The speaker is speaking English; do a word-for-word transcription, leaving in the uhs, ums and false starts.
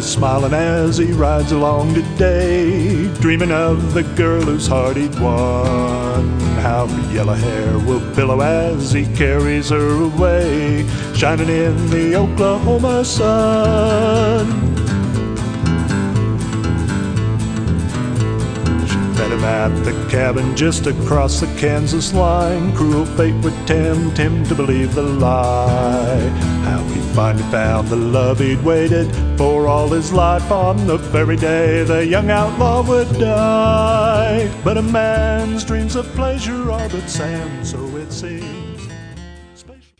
is smiling as he rides along today, dreaming of the girl whose heart he'd won. How her yellow hair will billow as he carries her away, shining in the Oklahoma sun. Met him at the cabin just across the Kansas line. Cruel fate would tempt him to believe the lie. How he finally found the love he'd waited for all his life on the very day the young outlaw would die. But a man's dreams of pleasure are but sand, so it seems.